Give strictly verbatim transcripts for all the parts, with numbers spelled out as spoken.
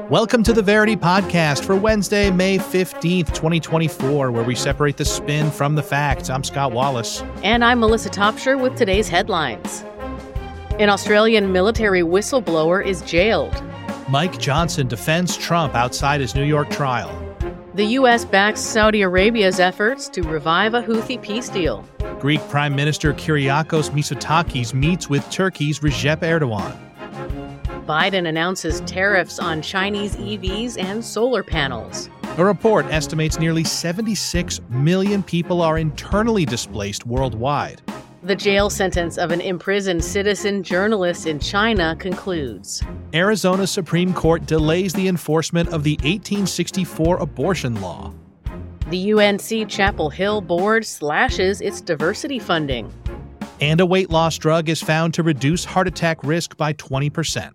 Welcome to the Verity Podcast for Wednesday, May fifteenth, twenty twenty-four, where we separate the spin from the facts. I'm Scott Wallace. And I'm Melissa Topshire with today's headlines. An Australian military whistleblower is jailed. Mike Johnson defends Trump outside his New York trial. The U S backs Saudi Arabia's efforts to revive a Houthi peace deal. Greek Prime Minister Kyriakos Mitsotakis meets with Turkey's Recep Erdogan. Biden announces tariffs on Chinese E Vs and solar panels. A report estimates nearly seventy-six million people are internally displaced worldwide. The jail sentence of an imprisoned citizen journalist in China concludes. Arizona Supreme Court delays the enforcement of the eighteen sixty-four abortion law. The U N C Chapel Hill Board slashes its diversity funding. And a weight loss drug is found to reduce heart attack risk by twenty percent.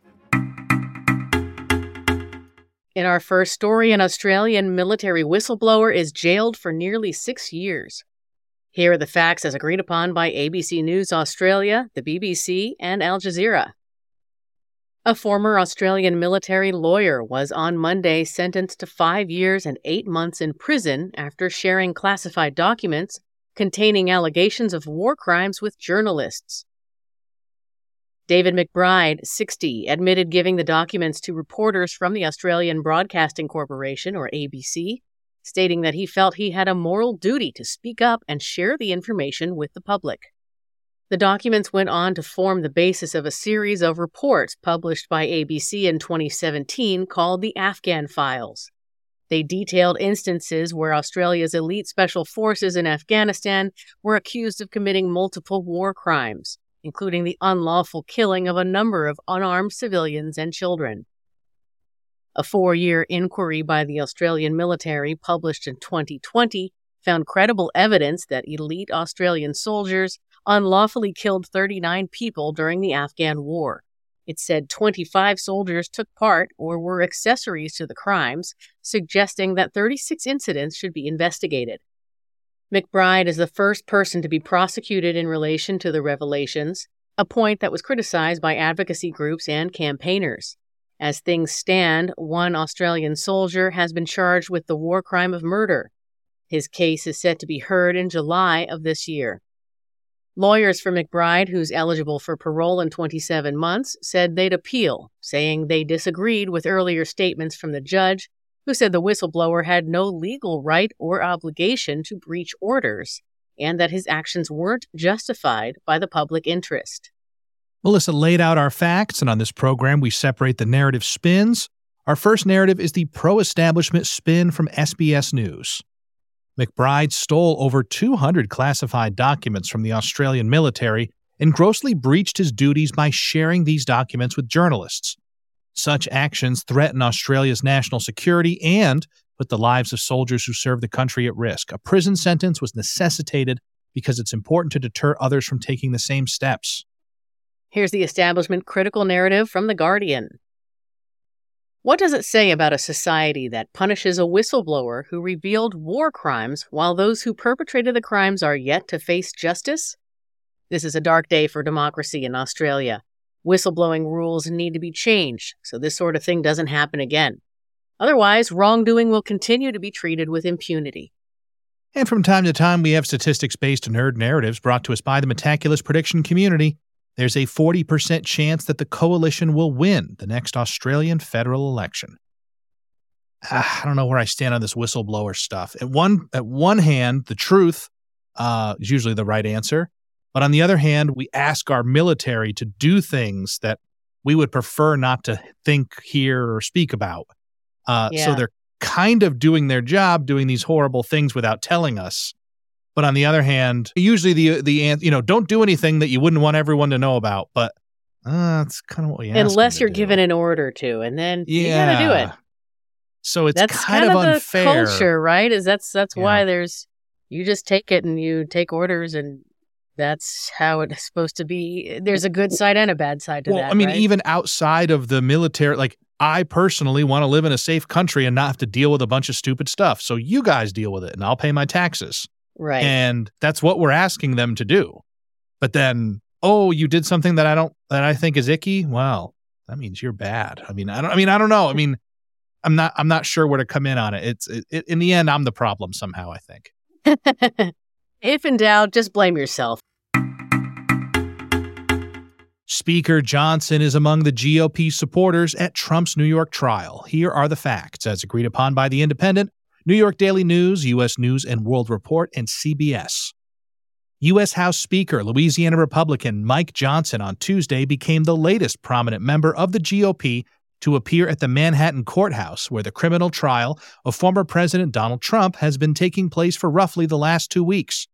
In our first story, an Australian military whistleblower is jailed for nearly six years. Here are the facts as agreed upon by A B C News Australia, the B B C, and Al Jazeera. A former Australian military lawyer was on Monday sentenced to five years and eight months in prison after sharing classified documents containing allegations of war crimes with journalists. David McBride, sixty, admitted giving the documents to reporters from the Australian Broadcasting Corporation, or A B C, stating that he felt he had a moral duty to speak up and share the information with the public. The documents went on to form the basis of a series of reports published by A B C in twenty seventeen called the Afghan Files. They detailed instances where Australia's elite special forces in Afghanistan were accused of committing multiple war crimes, including the unlawful killing of a number of unarmed civilians and children. A four-year inquiry by the Australian military published in twenty twenty found credible evidence that elite Australian soldiers unlawfully killed thirty-nine people during the Afghan war. It said twenty-five soldiers took part or were accessories to the crimes, suggesting that thirty-six incidents should be investigated. McBride is the first person to be prosecuted in relation to the revelations, a point that was criticized by advocacy groups and campaigners. As things stand, one Australian soldier has been charged with the war crime of murder. His case is set to be heard in July of this year. Lawyers for McBride, who's eligible for parole in twenty-seven months, said they'd appeal, saying they disagreed with earlier statements from the judge, who said the whistleblower had no legal right or obligation to breach orders, and that his actions weren't justified by the public interest. Melissa laid out our facts, and on this program, we separate the narrative spins. Our first narrative is the pro-establishment spin from S B S News. McBride stole over two hundred classified documents from the Australian military and grossly breached his duties by sharing these documents with journalists. Such actions threaten Australia's national security and put the lives of soldiers who serve the country at risk. A prison sentence was necessitated because it's important to deter others from taking the same steps. Here's the establishment critical narrative from The Guardian. What does it say about a society that punishes a whistleblower who revealed war crimes while those who perpetrated the crimes are yet to face justice? This is a dark day for democracy in Australia. Whistleblowing rules need to be changed so this sort of thing doesn't happen again. Otherwise, wrongdoing will continue to be treated with impunity. And from time to time, we have statistics-based nerd narratives brought to us by the Metaculus prediction community. There's a forty percent chance that the coalition will win the next Australian federal election. Ah, I don't know where I stand on this whistleblower stuff. At one, at one hand, the truth uh, is usually the right answer. But on the other hand, we ask our military to do things that we would prefer not to think, hear, or speak about. Uh, yeah. So they're kind of doing their job, doing these horrible things without telling us. But on the other hand, usually the, the you know, don't do anything that you wouldn't want everyone to know about. But uh, that's kind of what we ask Unless them you're to given do. an order to, and then yeah. you got to do it. So it's that's kind, kind of the unfair. Culture, right? Is that's that's Yeah. why there's you just take it and you take orders, and that's how it's supposed to be. There's a good side and a bad side to well, that. I mean, right? even outside of the military, like I personally want to live in a safe country and not have to deal with a bunch of stupid stuff. So you guys deal with it, and I'll pay my taxes. Right. And that's what we're asking them to do. But then, oh, you did something that I don't, that I think is icky. Well, that means you're bad. I mean, I don't. I mean, I don't know. I mean, I'm not. I'm not sure where to come in on it. It's it, it, in the end, I'm the problem somehow, I think. If in doubt, just blame yourself. Speaker Johnson is among the G O P supporters at Trump's New York trial. Here are the facts, as agreed upon by The Independent, New York Daily News, U S News and World Report, and C B S. U S House Speaker, Louisiana Republican Mike Johnson on Tuesday became the latest prominent member of the G O P to appear at the Manhattan courthouse, where the criminal trial of former President Donald Trump has been taking place for roughly the last two weeks.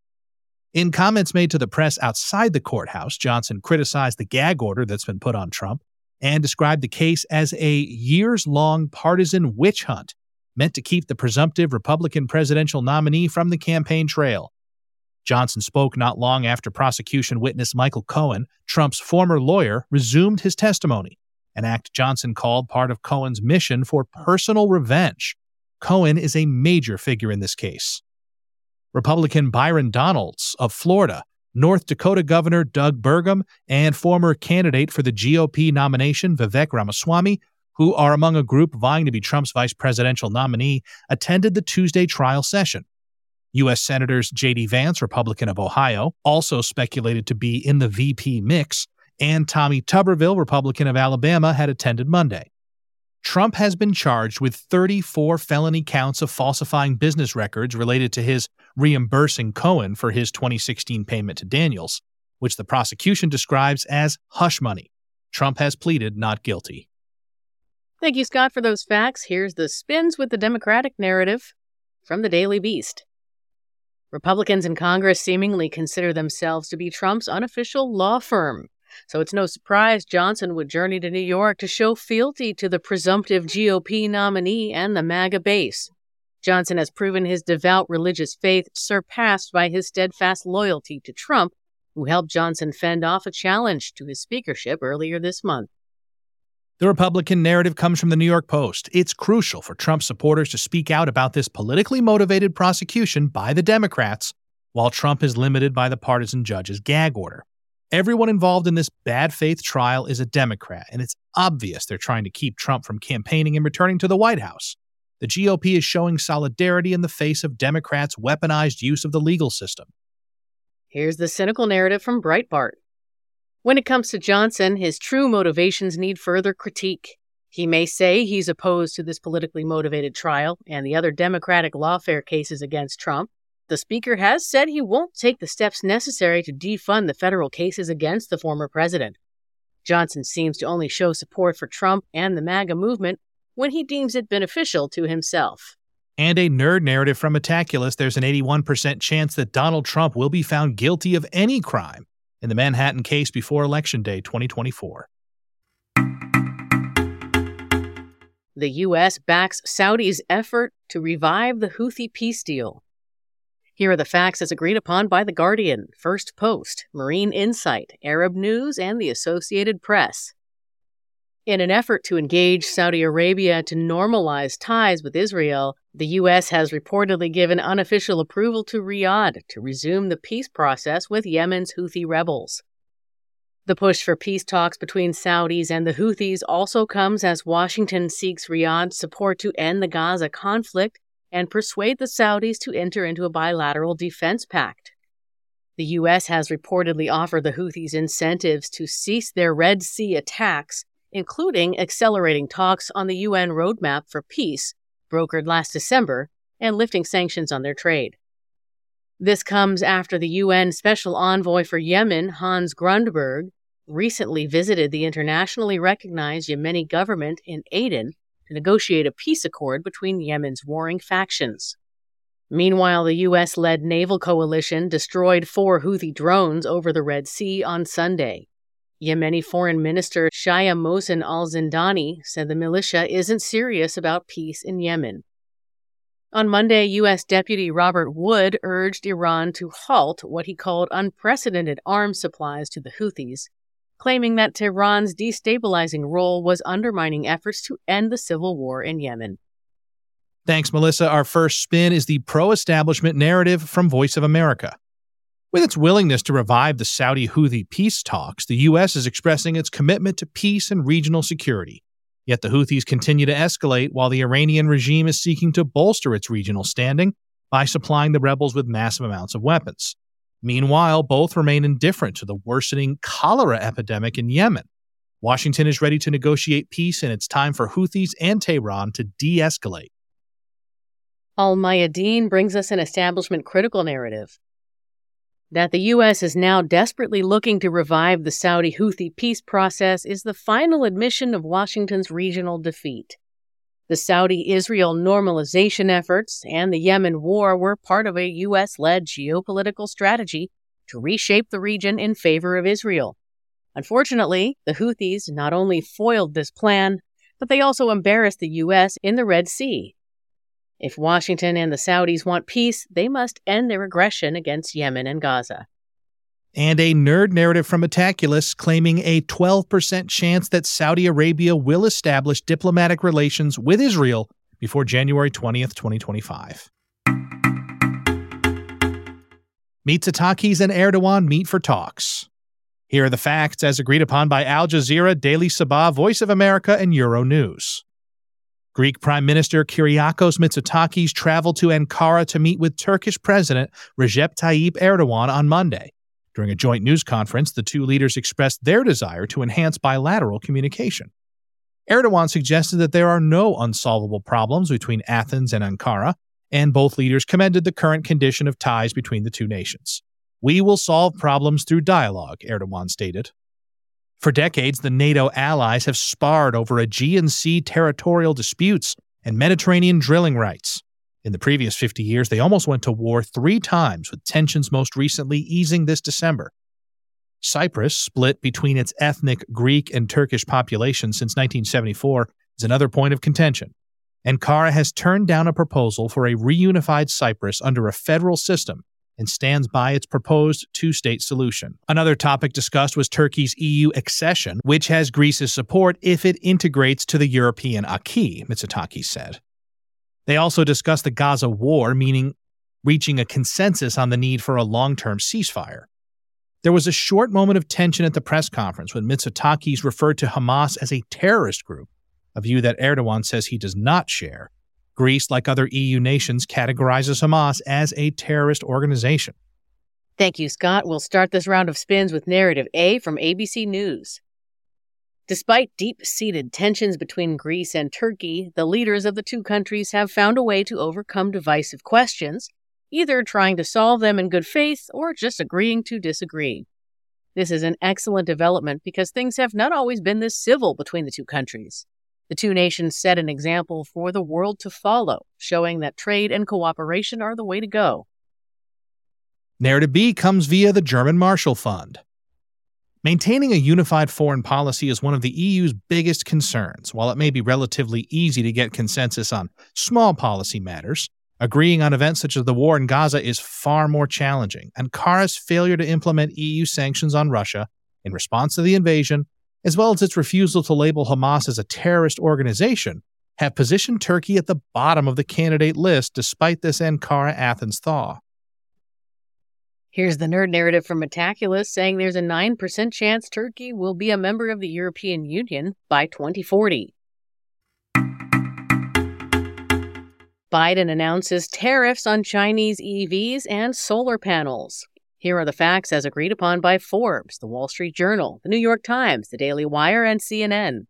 In comments made to the press outside the courthouse, Johnson criticized the gag order that's been put on Trump and described the case as a years-long partisan witch hunt meant to keep the presumptive Republican presidential nominee from the campaign trail. Johnson spoke not long after prosecution witness Michael Cohen, Trump's former lawyer, resumed his testimony, an act Johnson called part of Cohen's mission for personal revenge. Cohen is a major figure in this case. Republican Byron Donalds of Florida, North Dakota Governor Doug Burgum, and former candidate for the G O P nomination Vivek Ramaswamy, who are among a group vying to be Trump's vice presidential nominee, attended the Tuesday trial session. U S Senators J D Vance, Republican of Ohio, also speculated to be in the V P mix, and Tommy Tuberville, Republican of Alabama, had attended Monday. Trump has been charged with thirty-four felony counts of falsifying business records related to his reimbursing Cohen for his twenty sixteen payment to Daniels, which the prosecution describes as hush money. Trump has pleaded not guilty. Thank you, Scott, for those facts. Here's the spins with the Democratic narrative from the Daily Beast. Republicans in Congress seemingly consider themselves to be Trump's unofficial law firm. So it's no surprise Johnson would journey to New York to show fealty to the presumptive G O P nominee and the MAGA base. Johnson has proven his devout religious faith surpassed by his steadfast loyalty to Trump, who helped Johnson fend off a challenge to his speakership earlier this month. The Republican narrative comes from the New York Post. It's crucial for Trump supporters to speak out about this politically motivated prosecution by the Democrats, while Trump is limited by the partisan judge's gag order. Everyone involved in this bad faith trial is a Democrat, and it's obvious they're trying to keep Trump from campaigning and returning to the White House. The G O P is showing solidarity in the face of Democrats' weaponized use of the legal system. Here's the cynical narrative from Breitbart. When it comes to Johnson, his true motivations need further critique. He may say he's opposed to this politically motivated trial and the other Democratic lawfare cases against Trump. The speaker has said he won't take the steps necessary to defund the federal cases against the former president. Johnson seems to only show support for Trump and the MAGA movement when he deems it beneficial to himself. And a nerd narrative from Metaculus, there's an eighty-one percent chance that Donald Trump will be found guilty of any crime in the Manhattan case before Election Day twenty twenty-four. The U S backs Saudi's effort to revive the Houthi peace deal. Here are the facts as agreed upon by The Guardian, First Post, Marine Insight, Arab News, and the Associated Press. In an effort to engage Saudi Arabia to normalize ties with Israel, the U S has reportedly given unofficial approval to Riyadh to resume the peace process with Yemen's Houthi rebels. The push for peace talks between Saudis and the Houthis also comes as Washington seeks Riyadh's support to end the Gaza conflict and persuade the Saudis to enter into a bilateral defense pact. The U S has reportedly offered the Houthis incentives to cease their Red Sea attacks, including accelerating talks on the U N roadmap for peace, brokered last December, and lifting sanctions on their trade. This comes after the U N Special Envoy for Yemen, Hans Grundberg, recently visited the internationally recognized Yemeni government in Aden to negotiate a peace accord between Yemen's warring factions. Meanwhile, the U S-led naval coalition destroyed four Houthi drones over the Red Sea on Sunday. Yemeni Foreign Minister Shaya Mohsen al-Zindani said the militia isn't serious about peace in Yemen. On Monday, U S Deputy Robert Wood urged Iran to halt what he called unprecedented arms supplies to the Houthis, claiming that Tehran's destabilizing role was undermining efforts to end the civil war in Yemen. Thanks, Melissa. Our first spin is the pro-establishment narrative from Voice of America. With its willingness to revive the Saudi-Houthi peace talks, the U S is expressing its commitment to peace and regional security. Yet the Houthis continue to escalate while the Iranian regime is seeking to bolster its regional standing by supplying the rebels with massive amounts of weapons. Meanwhile, both remain indifferent to the worsening cholera epidemic in Yemen. Washington is ready to negotiate peace, and it's time for Houthis and Tehran to de-escalate. Al Mayadeen brings us an establishment-critical narrative. That the U S is now desperately looking to revive the Saudi-Houthi peace process is the final admission of Washington's regional defeat. The Saudi-Israel normalization efforts and the Yemen war were part of a U S-led geopolitical strategy to reshape the region in favor of Israel. Unfortunately, the Houthis not only foiled this plan, but they also embarrassed the U S in the Red Sea. If Washington and the Saudis want peace, they must end their aggression against Yemen and Gaza. And a nerd narrative from Metaculus claiming a twelve percent chance that Saudi Arabia will establish diplomatic relations with Israel before January twentieth, twenty twenty-five. Mitsotakis and Erdogan meet for talks. Here are the facts as agreed upon by Al Jazeera, Daily Sabah, Voice of America, and Euronews. Greek Prime Minister Kyriakos Mitsotakis traveled to Ankara to meet with Turkish President Recep Tayyip Erdogan on Monday. During a joint news conference, the two leaders expressed their desire to enhance bilateral communication. Erdogan suggested that there are no unsolvable problems between Athens and Ankara, and both leaders commended the current condition of ties between the two nations. "We will solve problems through dialogue," Erdogan stated. For decades, the NATO allies have sparred over Aegean Sea territorial disputes and Mediterranean drilling rights. In the previous fifty years, they almost went to war three times, with tensions most recently easing this December. Cyprus, split between its ethnic Greek and Turkish populations since nineteen seventy-four, is another point of contention. Ankara has turned down a proposal for a reunified Cyprus under a federal system and stands by its proposed two-state solution. Another topic discussed was Turkey's E U accession, which has Greece's support if it integrates to the European acquis, Mitsotakis said. They also discussed the Gaza war, meaning reaching a consensus on the need for a long-term ceasefire. There was a short moment of tension at the press conference when Mitsotakis referred to Hamas as a terrorist group, a view that Erdogan says he does not share. Greece, like other E U nations, categorizes Hamas as a terrorist organization. Thank you, Scott. We'll start this round of spins with Narrative A from A B C News. Despite deep-seated tensions between Greece and Turkey, the leaders of the two countries have found a way to overcome divisive questions, either trying to solve them in good faith or just agreeing to disagree. This is an excellent development because things have not always been this civil between the two countries. The two nations set an example for the world to follow, showing that trade and cooperation are the way to go. Narrative B comes via the German Marshall Fund. Maintaining a unified foreign policy is one of the E U's biggest concerns. While it may be relatively easy to get consensus on small policy matters, agreeing on events such as the war in Gaza is far more challenging. Ankara's failure to implement E U sanctions on Russia in response to the invasion, as well as its refusal to label Hamas as a terrorist organization, have positioned Turkey at the bottom of the candidate list despite this Ankara-Athens thaw. Here's the nerd narrative from Metaculus saying there's a nine percent chance Turkey will be a member of the European Union by twenty forty. Biden announces tariffs on Chinese E Vs and solar panels. Here are the facts as agreed upon by Forbes, The Wall Street Journal, The New York Times, The Daily Wire, and C N N.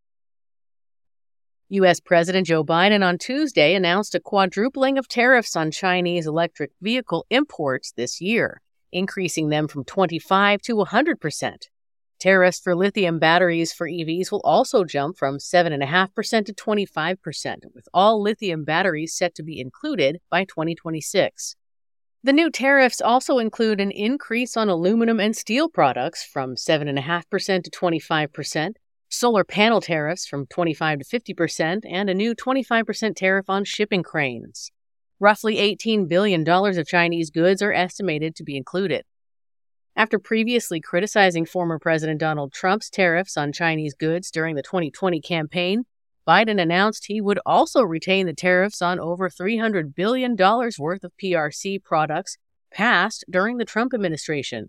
U S President Joe Biden on Tuesday announced a quadrupling of tariffs on Chinese electric vehicle imports this year, increasing them from twenty-five to one hundred percent. Tariffs for lithium batteries for E Vs will also jump from seven point five percent to twenty-five percent, with all lithium batteries set to be included by twenty twenty-six. The new tariffs also include an increase on aluminum and steel products from seven point five percent to twenty-five percent, solar panel tariffs from twenty-five to fifty percent, and a new twenty-five percent tariff on shipping cranes. Roughly eighteen billion dollars of Chinese goods are estimated to be included. After previously criticizing former President Donald Trump's tariffs on Chinese goods during the twenty twenty campaign, Biden announced he would also retain the tariffs on over three hundred billion dollars worth of P R C products passed during the Trump administration.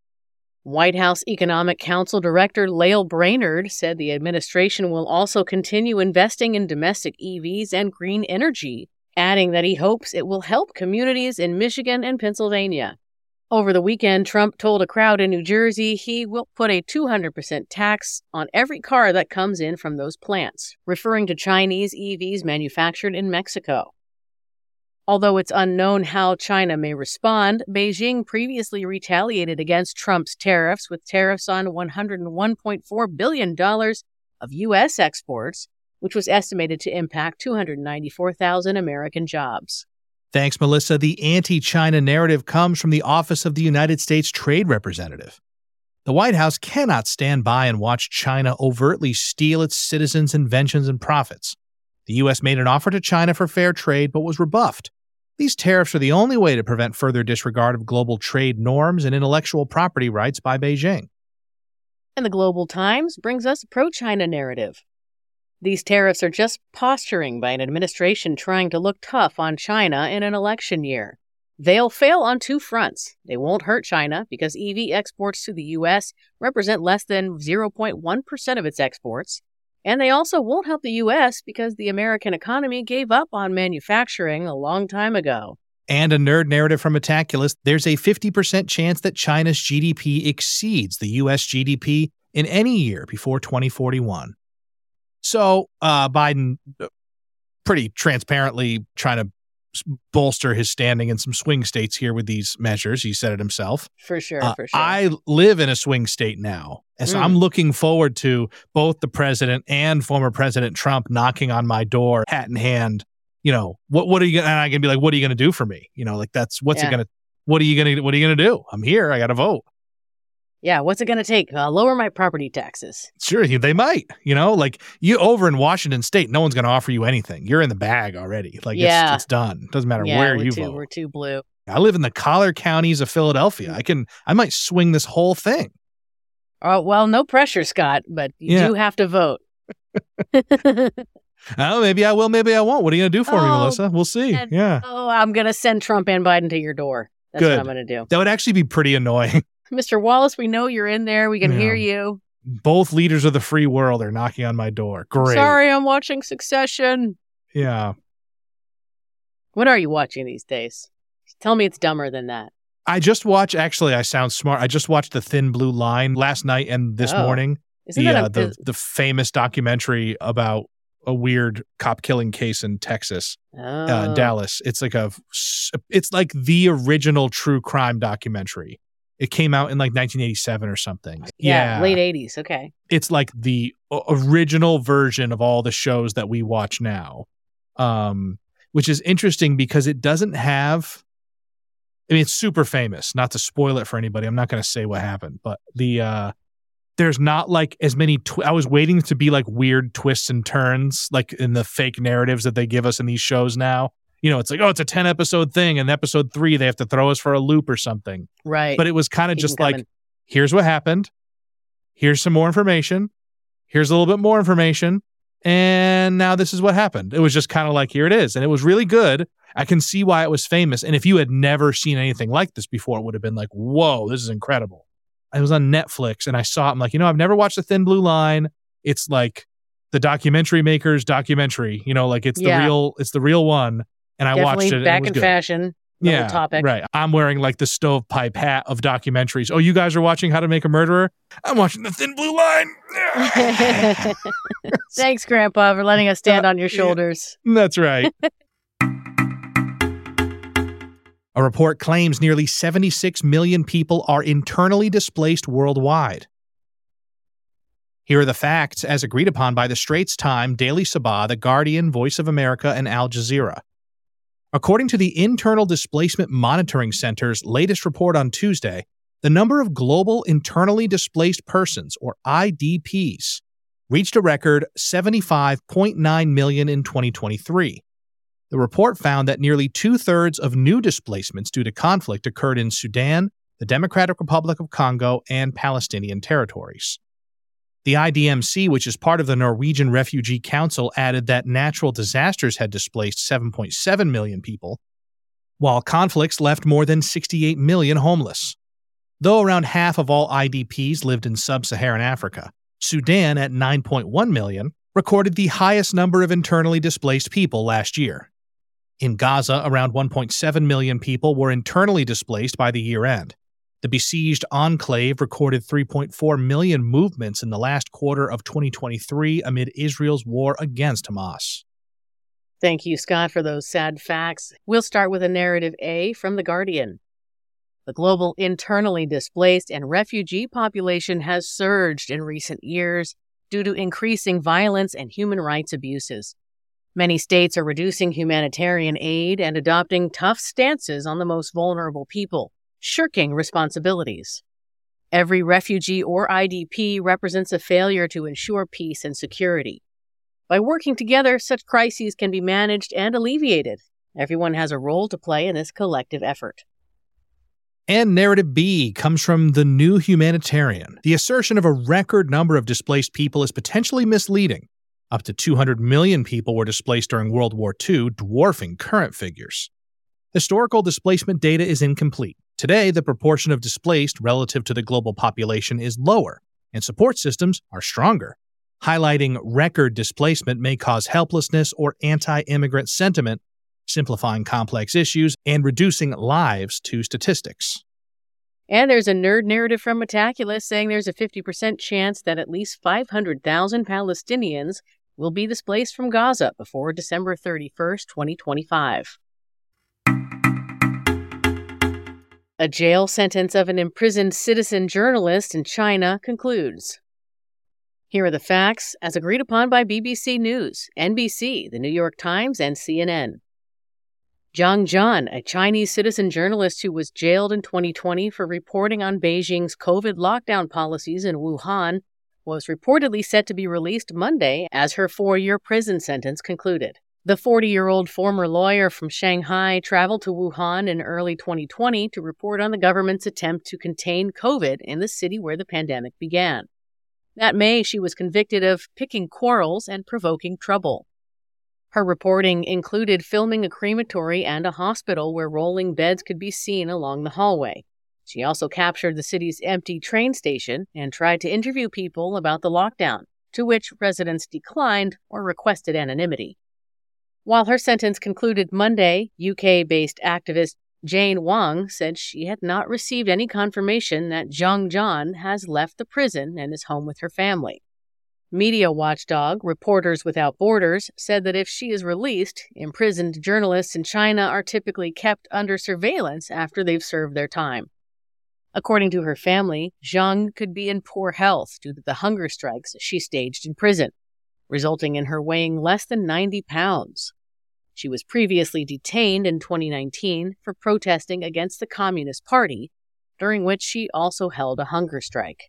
White House Economic Council Director Lael Brainerd said the administration will also continue investing in domestic E Vs and green energy, adding that he hopes it will help communities in Michigan and Pennsylvania. Over the weekend, Trump told a crowd in New Jersey he will put a two hundred percent tax on every car that comes in from those plants, referring to Chinese E Vs manufactured in Mexico. Although it's unknown how China may respond, Beijing previously retaliated against Trump's tariffs with tariffs on one hundred one point four billion dollars of U S exports, which was estimated to impact two hundred ninety-four thousand American jobs. Thanks, Melissa. The anti-China narrative comes from the Office of the United States Trade Representative. The White House cannot stand by and watch China overtly steal its citizens' inventions and profits. The U S made an offer to China for fair trade, but was rebuffed. These tariffs are the only way to prevent further disregard of global trade norms and intellectual property rights by Beijing. And the Global Times brings us a pro-China narrative. These tariffs are just posturing by an administration trying to look tough on China in an election year. They'll fail on two fronts. They won't hurt China because E V exports to the U S represent less than zero point one percent of its exports. And they also won't help the U S because the American economy gave up on manufacturing a long time ago. And a nerd narrative from Metaculus, there's a fifty percent chance that China's G D P exceeds the U S G D P in any year before twenty forty-one. So uh, Biden pretty transparently trying to bolster his standing in some swing states here with these measures. He said it himself. For sure, uh, for sure. I live in a swing state now. And so mm. I'm looking forward to both the president and former President Trump knocking on my door, hat in hand. You know, what what are you going to, and I can be like, what are you going to do for me? You know, like that's, what's yeah. it going to, what are you going to, what are you going to do? I'm here. I got to vote. Yeah, what's it going to take? Uh, lower my property taxes. Sure, they might. You know, like you over in Washington State, no one's going to offer you anything. You're in the bag already. Like yeah. it's, it's done. Doesn't matter yeah, where we're you too, vote. We're too blue. I live in the collar counties of Philadelphia. I can, I might swing this whole thing. Oh, well, no pressure, Scott, but you yeah. do have to vote. Oh, maybe I will, maybe I won't. What are you going to do for oh, me, Melissa? We'll see. And, yeah. Oh, I'm going to send Trump and Biden to your door. That's Good. what I'm going to do. That would actually be pretty annoying. Mister Wallace, we know you're in there. We can yeah. hear you. Both leaders of the free world are knocking on my door. Great. Sorry, I'm watching Succession. Yeah. What are you watching these days? Tell me it's dumber than that. I just watched, actually, I sound smart. I just watched The Thin Blue Line last night and this oh. morning. Isn't the, that a, uh, the, the famous documentary about a weird cop killing case in Texas, oh. uh, in Dallas. It's like a, it's like the original true crime documentary. It came out in like nineteen eighty-seven or something. Yeah, yeah. late eighties. Okay. It's like the original version of all the shows that we watch now, um, which is interesting because it doesn't have, I mean, it's super famous. Not to spoil it for anybody. I'm not going to say what happened, but the, uh, there's not like as many, tw- I was waiting to be like weird twists and turns, like in the fake narratives that they give us in these shows now. You know, it's like, oh, it's a ten episode thing. And episode three, they have to throw us for a loop or something. Right. But it was kind of just like, in. here's what happened. Here's some more information. Here's a little bit more information. And now this is what happened. It was just kind of like, here it is. And it was really good. I can see why it was famous. And if you had never seen anything like this before, it would have been like, whoa, this is incredible. I was on Netflix and I saw it. I'm like, you know, I've never watched The Thin Blue Line. It's like the documentary maker's documentary, you know, like it's yeah. the real, it's the real one. And I Definitely watched it. Back and it was in good. fashion. Yeah, topic. Right. I'm wearing like the stovepipe hat of documentaries. Oh, you guys are watching How to Make a Murderer? I'm watching The Thin Blue Line. Thanks, Grandpa, for letting us stand uh, on your shoulders. Yeah, that's right. A report claims nearly seventy-six million people are internally displaced worldwide. Here are the facts as agreed upon by the Straits Times, Daily Sabah, The Guardian, Voice of America, and Al Jazeera. According to the Internal Displacement Monitoring Center's latest report on Tuesday, the number of global internally displaced persons, or I D Ps, reached a record seventy-five point nine million in twenty twenty-three. The report found that nearly two-thirds of new displacements due to conflict occurred in Sudan, the Democratic Republic of Congo, and Palestinian territories. The I D M C, which is part of the Norwegian Refugee Council, added that natural disasters had displaced seven point seven million people. while conflicts left more than sixty-eight million homeless. Though around half of all I D Ps lived in sub-Saharan Africa, Sudan, at nine point one million, recorded the highest number of internally displaced people last year. In Gaza, around one point seven million people were internally displaced by the year-end. The besieged enclave recorded three point four million movements in the last quarter of twenty twenty-three amid Israel's war against Hamas. Thank you, Scott, for those sad facts. We'll start with a narrative A from The Guardian. The global internally displaced and refugee population has surged in recent years due to increasing violence and human rights abuses. Many states are reducing humanitarian aid and adopting tough stances on the most vulnerable people, shirking responsibilities. Every refugee or I D P represents a failure to ensure peace and security. By working together, such crises can be managed and alleviated. Everyone has a role to play in this collective effort. And narrative B comes from The New Humanitarian. The assertion of a record number of displaced people is potentially misleading. Up to two hundred million people were displaced during World War Two, dwarfing current figures. Historical displacement data is incomplete. Today, the proportion of displaced relative to the global population is lower, and support systems are stronger. Highlighting record displacement may cause helplessness or anti-immigrant sentiment, simplifying complex issues and reducing lives to statistics. And there's a nerd narrative from Metaculus saying there's a fifty percent chance that at least five hundred thousand Palestinians will be displaced from Gaza before December thirty-first, twenty twenty-five. A jail sentence of an imprisoned citizen journalist in China concludes. Here are the facts as agreed upon by B B C News, N B C, The New York Times, and C N N. Zhang Jian, a Chinese citizen journalist who was jailed in twenty twenty for reporting on Beijing's COVID lockdown policies in Wuhan, was reportedly set to be released Monday as her four-year prison sentence concluded. The forty-year-old former lawyer from Shanghai traveled to Wuhan in early twenty twenty to report on the government's attempt to contain COVID in the city where the pandemic began. That May, she was convicted of picking quarrels and provoking trouble. Her reporting included filming a crematory and a hospital where rolling beds could be seen along the hallway. She also captured the city's empty train station and tried to interview people about the lockdown, to which residents declined or requested anonymity. While her sentence concluded Monday, U K-based activist Jane Wang said she had not received any confirmation that Zhang Jian has left the prison and is home with her family. Media watchdog Reporters Without Borders said that if she is released, imprisoned journalists in China are typically kept under surveillance after they've served their time. According to her family, Zhang could be in poor health due to the hunger strikes she staged in prison, resulting in her weighing less than ninety pounds. She was previously detained in twenty nineteen for protesting against the Communist Party, during which she also held a hunger strike.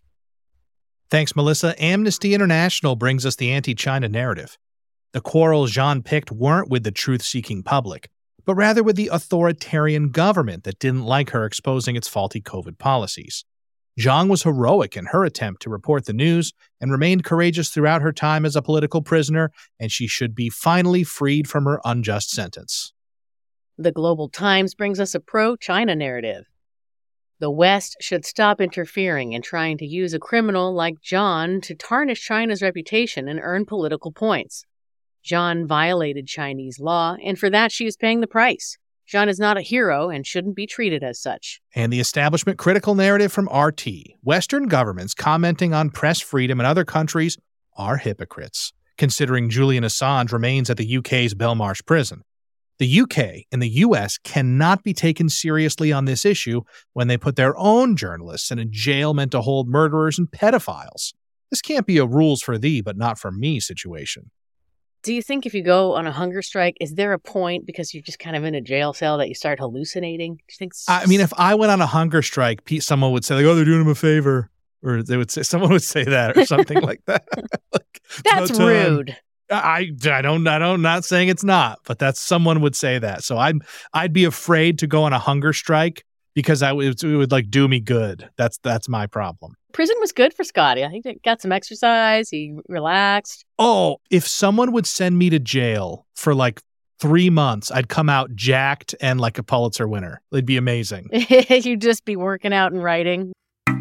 Thanks, Melissa. Amnesty International brings us the anti-China narrative. The quarrels Zhang picked weren't with the truth-seeking public, but rather with the authoritarian government that didn't like her exposing its faulty COVID policies. Zhang was heroic in her attempt to report the news and remained courageous throughout her time as a political prisoner, and she should be finally freed from her unjust sentence. The Global Times brings us a pro-China narrative. The West should stop interfering and trying to use a criminal like Zhang to tarnish China's reputation and earn political points. Zhang violated Chinese law, and for that she is paying the price. Zhang is not a hero and shouldn't be treated as such. And the establishment critical narrative from R T. Western governments commenting on press freedom in other countries are hypocrites, considering Julian Assange remains at the U K's Belmarsh prison. The U K and the U S cannot be taken seriously on this issue when they put their own journalists in a jail meant to hold murderers and pedophiles. This can't be a rules for thee but not for me situation. Do you think if you go on a hunger strike, is there a point, because you're just kind of in a jail cell, that you start hallucinating? Do you think? I mean, if I went on a hunger strike, someone would say, like, oh, they're doing him a favor. Or they would say, someone would say that or something like that. Like, that's no rude. I, I don't, I don't, not saying it's not, but that's, someone would say that. So I'd, I'd be afraid to go on a hunger strike because I would, it would like do me good. That's, that's my problem. Prison was good for Scotty. I think he got some exercise. He relaxed. Oh, if someone would send me to jail for like three months, I'd come out jacked and like a Pulitzer winner. It'd be amazing. You'd just be working out and writing.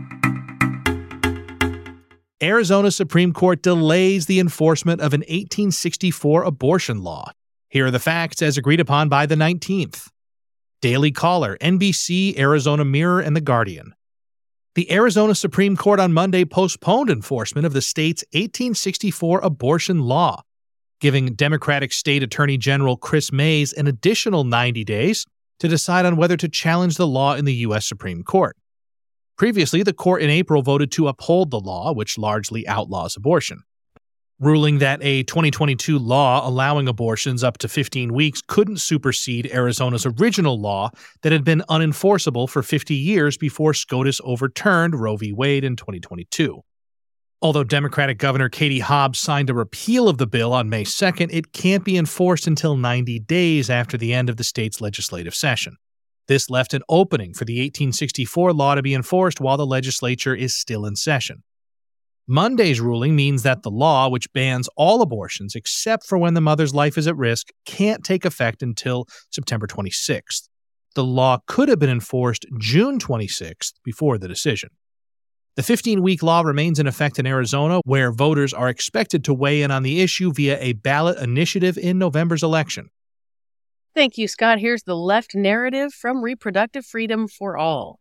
Arizona Supreme Court delays the enforcement of an eighteen sixty-four abortion law. Here are the facts as agreed upon by the nineteenth. Daily Caller, N B C, Arizona Mirror, and The Guardian. The Arizona Supreme Court on Monday postponed enforcement of the state's eighteen sixty-four abortion law, giving Democratic State Attorney General Chris Mays an additional ninety days to decide on whether to challenge the law in the U S Supreme Court. Previously, the court in April voted to uphold the law, which largely outlaws abortion, ruling that a twenty twenty-two law allowing abortions up to fifteen weeks couldn't supersede Arizona's original law that had been unenforceable for fifty years before SCOTUS overturned Roe v. Wade in twenty twenty-two. Although Democratic Governor Katie Hobbs signed a repeal of the bill on May second, it can't be enforced until ninety days after the end of the state's legislative session. This left an opening for the eighteen sixty-four law to be enforced while the legislature is still in session. Monday's ruling means that the law, which bans all abortions except for when the mother's life is at risk, can't take effect until September twenty-sixth. The law could have been enforced June twenty-sixth before the decision. The fifteen-week law remains in effect in Arizona, where voters are expected to weigh in on the issue via a ballot initiative in November's election. Thank you, Scott. Here's the left narrative from Reproductive Freedom for All.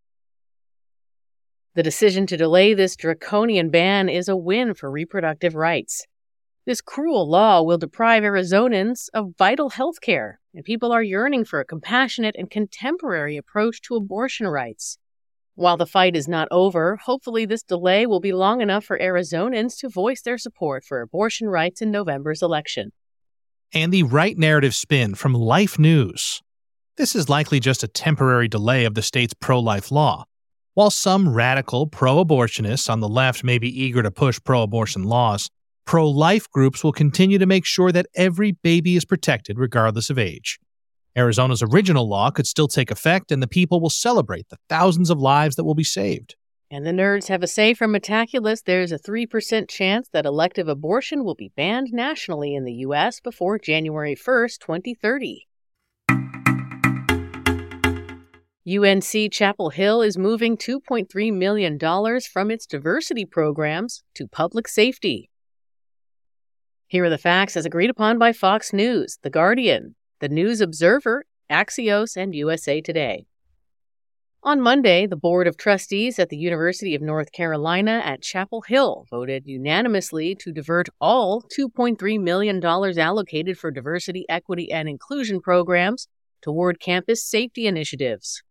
The decision to delay this draconian ban is a win for reproductive rights. This cruel law will deprive Arizonans of vital health care, and people are yearning for a compassionate and contemporary approach to abortion rights. While the fight is not over, hopefully this delay will be long enough for Arizonans to voice their support for abortion rights in November's election. And the right narrative spin from Life News. This is likely just a temporary delay of the state's pro-life law. While some radical pro-abortionists on the left may be eager to push pro-abortion laws, pro-life groups will continue to make sure that every baby is protected regardless of age. Arizona's original law could still take effect, and the people will celebrate the thousands of lives that will be saved. And the nerds have a say from Metaculus. There's a three percent chance that elective abortion will be banned nationally in the U S before January first, twenty thirty. U N C Chapel Hill is moving two point three million dollars from its diversity programs to public safety. Here are the facts as agreed upon by Fox News, The Guardian, The News Observer, Axios, and U S A Today. On Monday, the Board of Trustees at the University of North Carolina at Chapel Hill voted unanimously to divert all two point three million dollars allocated for diversity, equity, and inclusion programs toward campus safety initiatives.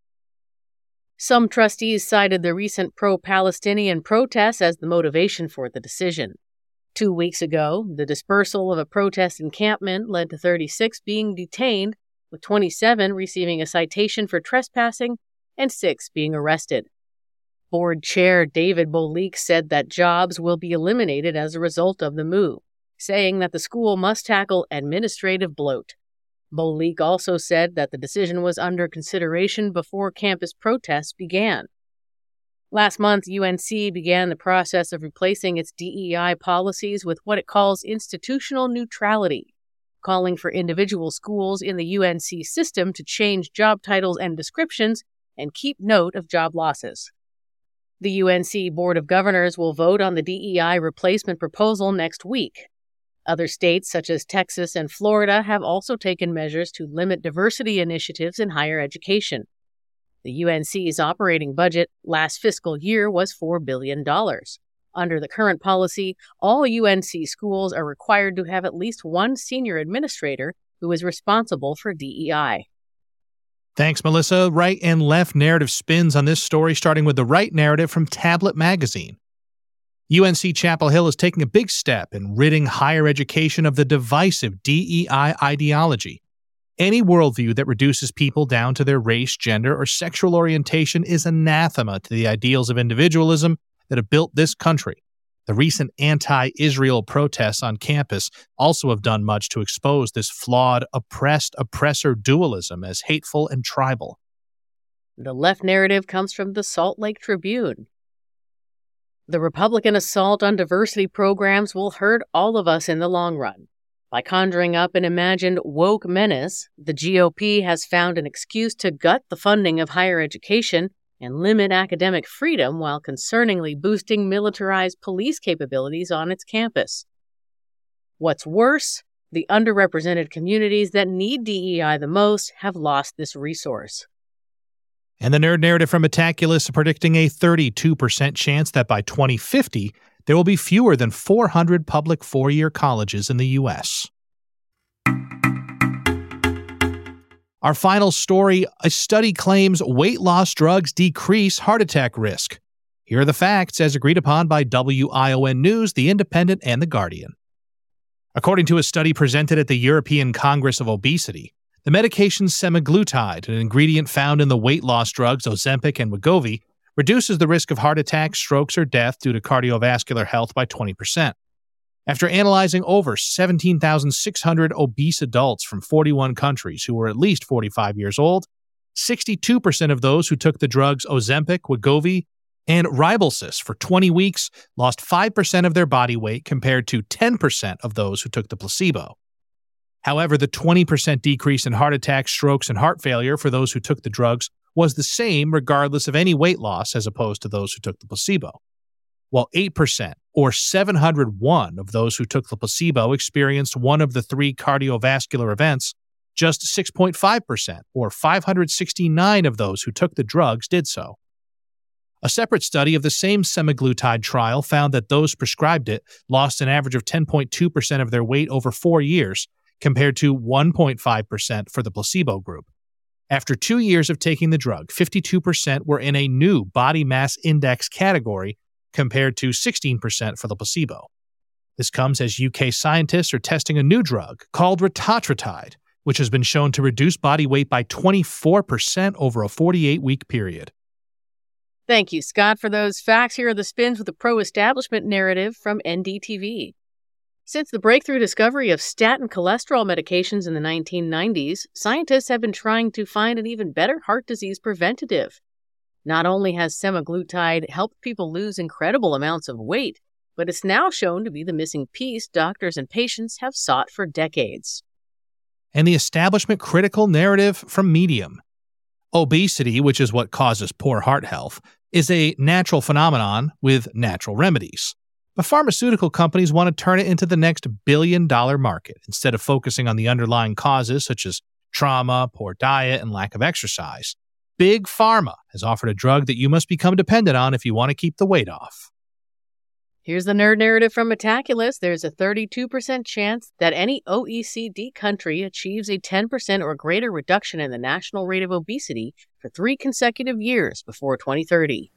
Some trustees cited the recent pro-Palestinian protests as the motivation for the decision. Two weeks ago, the dispersal of a protest encampment led to thirty-six being detained, with twenty-seven receiving a citation for trespassing and six being arrested. Board Chair David Bolik said that jobs will be eliminated as a result of the move, saying that the school must tackle administrative bloat. Bolik also said that the decision was under consideration before campus protests began. Last month, U N C began the process of replacing its D E I policies with what it calls institutional neutrality, calling for individual schools in the U N C system to change job titles and descriptions and keep note of job losses. The U N C Board of Governors will vote on the D E I replacement proposal next week. Other states, such as Texas and Florida, have also taken measures to limit diversity initiatives in higher education. The U N C's operating budget last fiscal year was four billion dollars. Under the current policy, all U N C schools are required to have at least one senior administrator who is responsible for D E I. Thanks, Melissa. Right and left narrative spins on this story, starting with the right narrative from Tablet Magazine. U N C Chapel Hill is taking a big step in ridding higher education of the divisive D E I ideology. Any worldview that reduces people down to their race, gender, or sexual orientation is anathema to the ideals of individualism that have built this country. The recent anti-Israel protests on campus also have done much to expose this flawed, oppressed-oppressor dualism as hateful and tribal. The left narrative comes from the Salt Lake Tribune. The Republican assault on diversity programs will hurt all of us in the long run. By conjuring up an imagined woke menace, the G O P has found an excuse to gut the funding of higher education and limit academic freedom while concerningly boosting militarized police capabilities on its campus. What's worse, the underrepresented communities that need D E I the most have lost this resource. And the Nerd Narrative from Metaculus is predicting a thirty-two percent chance that by twenty fifty, there will be fewer than four hundred public four-year colleges in the U S. Our final story, a study claims weight loss drugs decrease heart attack risk. Here are the facts as agreed upon by W I O N News, The Independent, and The Guardian. According to a study presented at the European Congress of Obesity, the medication semaglutide, an ingredient found in the weight loss drugs Ozempic and Wegovy, reduces the risk of heart attacks, strokes, or death due to cardiovascular health by twenty percent. After analyzing over seventeen thousand six hundred obese adults from forty-one countries who were at least forty-five years old, sixty-two percent of those who took the drugs Ozempic, Wegovy, and Rybelsus for twenty weeks lost five percent of their body weight compared to ten percent of those who took the placebo. However, the twenty percent decrease in heart attacks, strokes, and heart failure for those who took the drugs was the same regardless of any weight loss as opposed to those who took the placebo. While eight percent, or seven hundred one, of those who took the placebo experienced one of the three cardiovascular events, just six point five percent, or five hundred sixty-nine, of those who took the drugs did so. A separate study of the same semaglutide trial found that those prescribed it lost an average of ten point two percent of their weight over four years, compared to one point five percent for the placebo group. After two years of taking the drug, fifty-two percent were in a new body mass index category compared to sixteen percent for the placebo. This comes as U K scientists are testing a new drug called retatrutide, which has been shown to reduce body weight by twenty-four percent over a forty-eight week period. Thank you, Scott, for those facts. Here are the spins with the pro-establishment narrative from N D T V. Since the breakthrough discovery of statin cholesterol medications in the nineteen nineties, scientists have been trying to find an even better heart disease preventative. Not only has semaglutide helped people lose incredible amounts of weight, but it's now shown to be the missing piece doctors and patients have sought for decades. And the establishment critical narrative from Medium. Obesity, which is what causes poor heart health, is a natural phenomenon with natural remedies. But pharmaceutical companies want to turn it into the next billion-dollar market instead of focusing on the underlying causes such as trauma, poor diet, and lack of exercise. Big Pharma has offered a drug that you must become dependent on if you want to keep the weight off. Here's the nerd narrative from Metaculus. There's a thirty-two percent chance that any O E C D country achieves a ten percent or greater reduction in the national rate of obesity for three consecutive years before twenty thirty.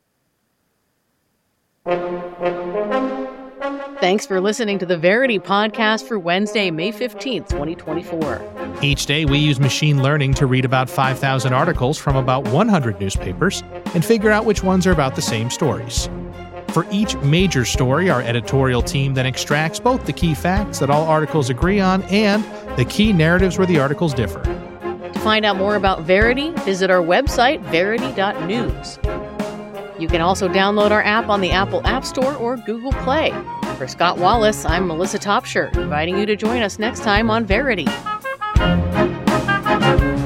Thanks for listening to the Verity Podcast for Wednesday, May fifteenth, twenty twenty-four. Each day, we use machine learning to read about five thousand articles from about one hundred newspapers and figure out which ones are about the same stories. For each major story, our editorial team then extracts both the key facts that all articles agree on and the key narratives where the articles differ. To find out more about Verity, visit our website, verity dot news. You can also download our app on the Apple App Store or Google Play. For Scott Wallace, I'm Melissa Topshirt, inviting you to join us next time on Verity.